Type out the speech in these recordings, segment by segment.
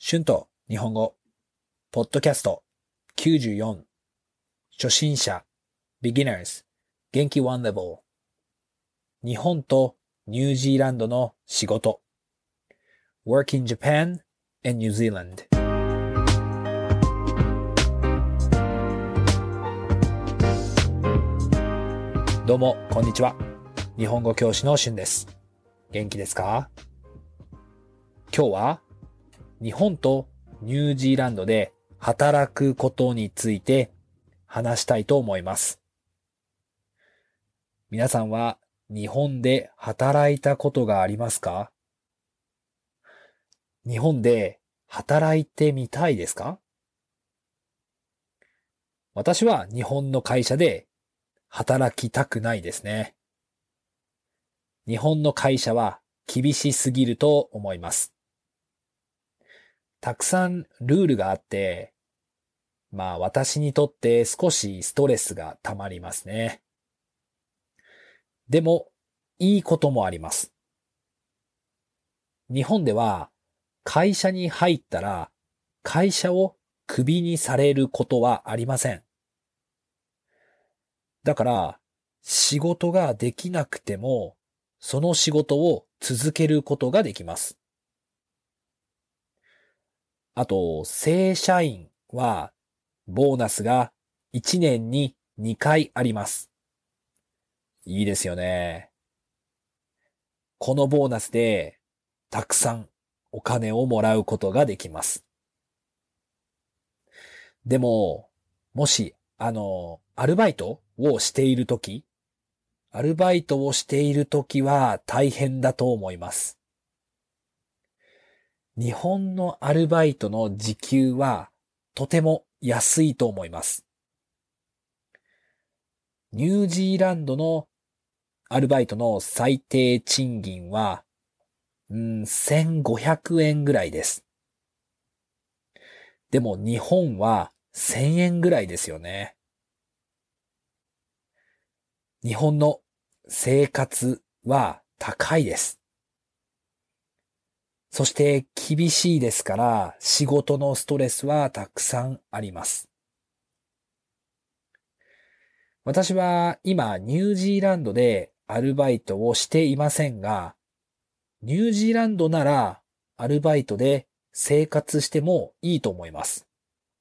春と日本語、ポッドキャスト94、初心者、beginners、元気 One Level、日本とニュージーランドの仕事、work in Japan and New Zealand。どうも、こんにちは。日本語教師の春です。元気ですか？今日は日本とニュージーランドで働くことについて話したいと思います。皆さんは日本で働いたことがありますか？日本で働いてみたいですか？私は日本の会社で働きたくないですね。日本の会社は厳しすぎると思います。たくさんルールがあって、私にとって少しストレスがたまりますね。でも、いいこともあります。日本では会社に入ったら会社をクビにされることはありません。だから仕事ができなくてもその仕事を続けることができます。あと、正社員はボーナスが1年に2回あります。いいですよね。このボーナスでたくさんお金をもらうことができます。でも、もし、アルバイトをしているときは大変だと思います。日本のアルバイトの時給はとても安いと思います。ニュージーランドのアルバイトの最低賃金は、1500円ぐらいです。でも日本は1000円ぐらいですよね。日本の生活は高いです。そして厳しいですから仕事のストレスはたくさんあります。私は今ニュージーランドでアルバイトをしていませんが、ニュージーランドならアルバイトで生活してもいいと思います。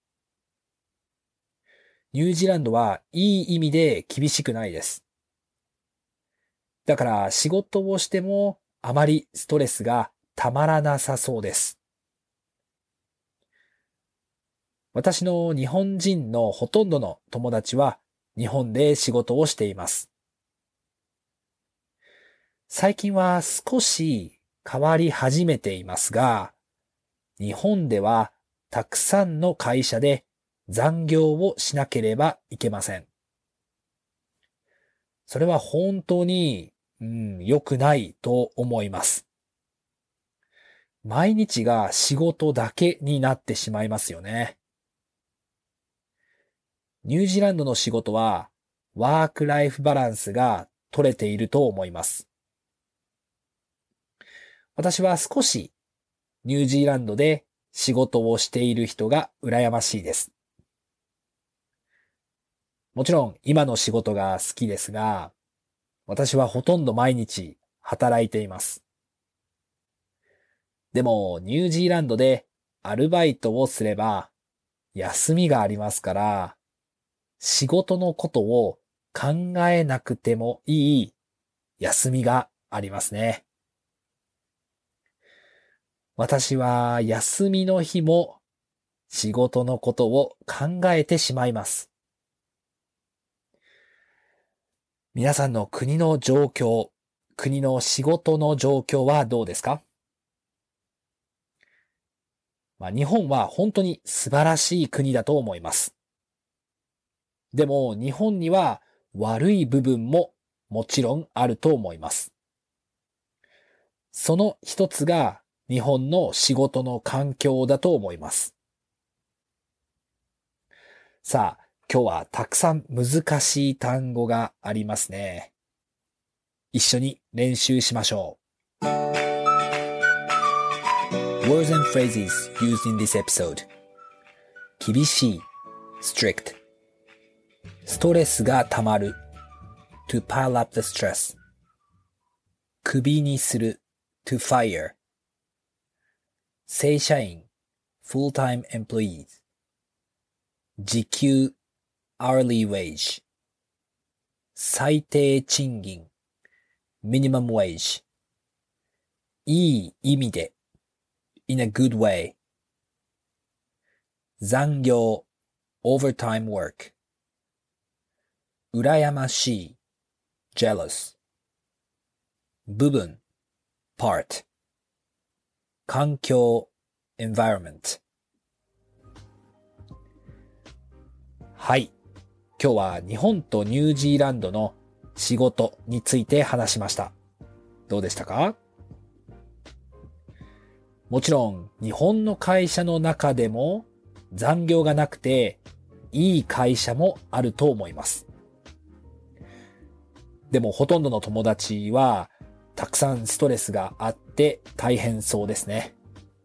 ニュージーランドはいい意味で厳しくないです。だから仕事をしてもあまりストレスがたまらなさそうです。私の日本人のほとんどの友達は日本で仕事をしています。最近は少し変わり始めていますが、日本ではたくさんの会社で残業をしなければいけません。それは本当に、良くないと思います。毎日が仕事だけになってしまいますよね。ニュージーランドの仕事はワークライフバランスが取れていると思います。私は少しニュージーランドで仕事をしている人が羨ましいです。もちろん今の仕事が好きですが、私はほとんど毎日働いています。でもニュージーランドでアルバイトをすれば休みがありますから、仕事のことを考えなくてもいい休みがありますね。私は休みの日も仕事のことを考えてしまいます。皆さんの国の状況、国の仕事の状況はどうですか？日本は本当に素晴らしい国だと思います。でも日本には悪い部分ももちろんあると思います。その一つが日本の仕事の環境だと思います。さあ、今日はたくさん難しい単語がありますね。一緒に練習しましょう。 Words and phrases used in this episode. 厳しい strict ストレスがたまる to pile up the stress クビにする to fire 正社員 full-time employees 時給 hourly wage 最低賃金 minimum wage いい意味で in a good way 残業 overtime work 羨ましい jealous 部分 part 環境 environment はい。今日は日本とニュージーランドの仕事について話しました。どうでしたか？もちろん日本の会社の中でも残業がなくていい会社もあると思います。でもほとんどの友達はたくさんストレスがあって大変そうですね。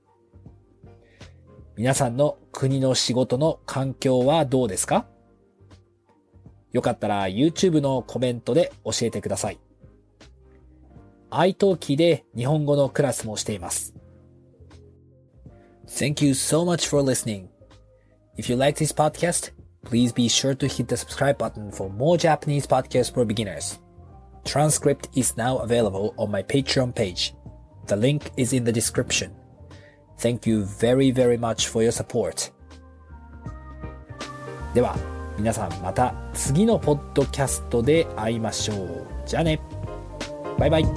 皆さんの国の仕事の環境はどうですか？よかったら YouTube のコメントで教えてください。iTalki で日本語のクラスもしています。Thank you so much for listening. If you like this podcast, please be sure to hit the subscribe button for more Japanese podcasts for beginners. Transcript is now available on my Patreon page. The link is in the description. Thank you very, very much for your support. では、皆さんまた次のポッドキャストで会いましょう。じゃあね。バイバイ。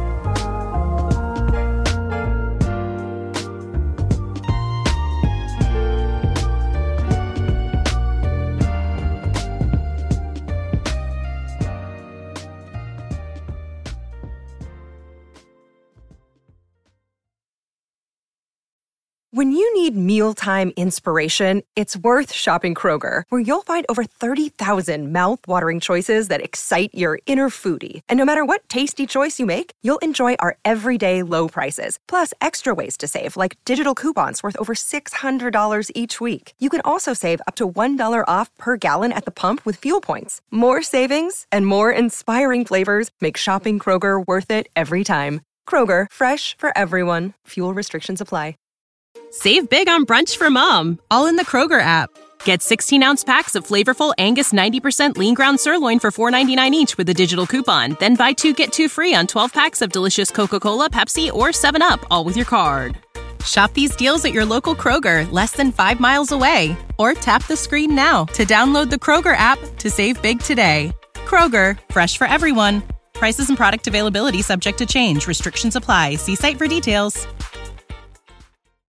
When you need mealtime inspiration, it's worth shopping Kroger, where you'll find over 30,000 mouth-watering choices that excite your inner foodie. And no matter what tasty choice you make, you'll enjoy our everyday low prices, plus extra ways to save, like digital coupons worth over $600 each week. You can also save up to $1 off per gallon at the pump with fuel points. More savings and more inspiring flavors make shopping Kroger worth it every time. Kroger, fresh for everyone. Fuel restrictions apply. Save big on brunch for mom, all in the Kroger app. Get 16-ounce packs of flavorful Angus 90% lean ground sirloin for $4.99 each with a digital coupon. Then buy 2, get 2 free on 12 packs of delicious Coca-Cola, Pepsi, or 7-Up, all with your card. Shop these deals at your local Kroger, less than 5 miles away. Or tap the screen now to download the Kroger app to save big today. Kroger, fresh for everyone. Prices and product availability subject to change. Restrictions apply. See site for details.